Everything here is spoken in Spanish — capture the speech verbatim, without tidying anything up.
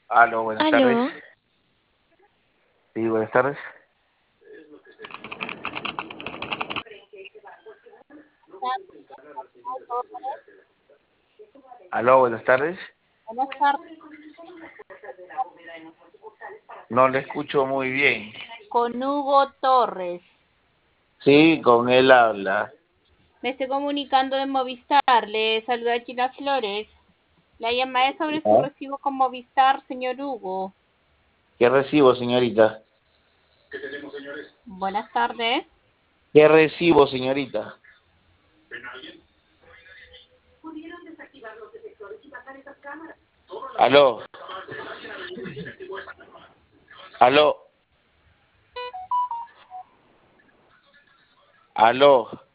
Aló, buenas tardes. Aló, Sí, buenas tardes. Aló, buenas tardes. buenas tardes, No le escucho muy bien. con Hugo Torres. Sí, con él habla. Me estoy comunicando de Movistar. Le saluda Gina Flores. La llamada es sobre su ¿Ah? recibo con Movistar, señor Hugo. ¿Qué recibo, señorita? Buenas tardes. ¿Qué recibo, señorita? Aló. Aló. Aló.